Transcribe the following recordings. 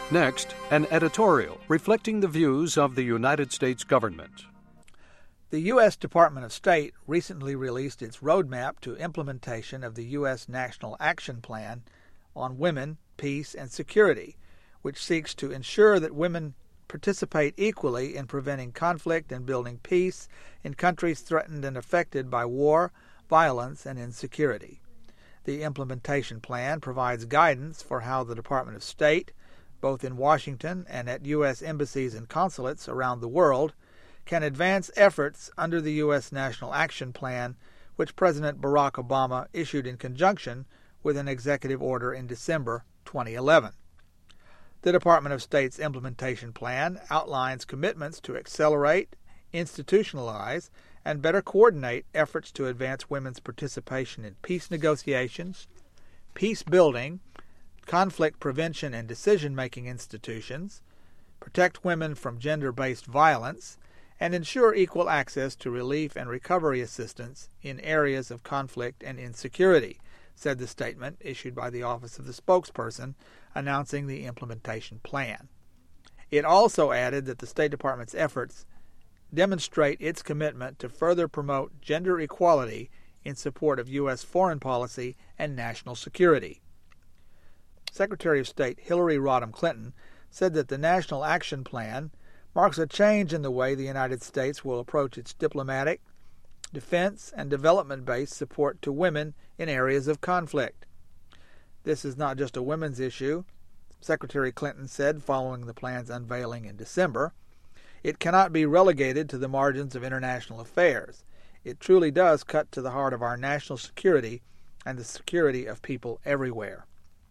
Next, an editorial reflecting the views of the United States government. The U.S. Department of State recently released its roadmap to implementation of the U.S. National Action Plan on Women, Peace, and Security, which seeks to ensure that women participate equally in preventing conflict and building peace in countries threatened and affected by war, violence, and insecurity. The implementation plan provides guidance for how the Department of State, both in Washington and at U.S. embassies and consulates around the world, can advance efforts under the U.S. National Action Plan, which President Barack Obama issued in conjunction with an executive order in December 2011. The Department of State's implementation plan outlines commitments to accelerate, institutionalize, and better coordinate efforts to advance women's participation in peace negotiations, peace building, conflict prevention and decision-making institutions, protect women from gender-based violence, and ensure equal access to relief and recovery assistance in areas of conflict and insecurity, said the statement issued by the Office of the Spokesperson announcing the implementation plan. It also added that the State Department's efforts demonstrate its commitment to further promote gender equality in support of U.S. foreign policy and national security. Secretary of State Hillary Rodham Clinton said that the National Action Plan marks a change in the way the United States will approach its diplomatic, defense, and development-based support to women in areas of conflict. This is not just a women's issue, Secretary Clinton said following the plan's unveiling in December. It cannot be relegated to the margins of international affairs. It truly does cut to the heart of our national security and the security of people everywhere.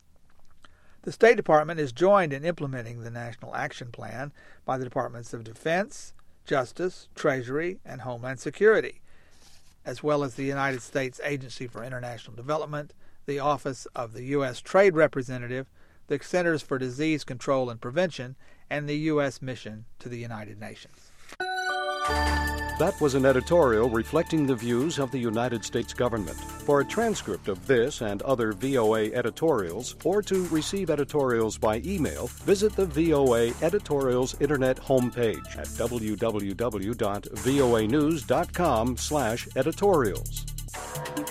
The State Department is joined in implementing the National Action Plan by the Departments of Defense, Justice, Treasury, and Homeland Security, as well as the United States Agency for International Development, the Office of the U.S. Trade Representative, the Centers for Disease Control and Prevention, and the U.S. Mission to the United Nations. That was an editorial reflecting the views of the United States government. For a transcript of this and other VOA editorials, or to receive editorials by email, visit the VOA Editorials Internet homepage at www.voanews.com/editorials.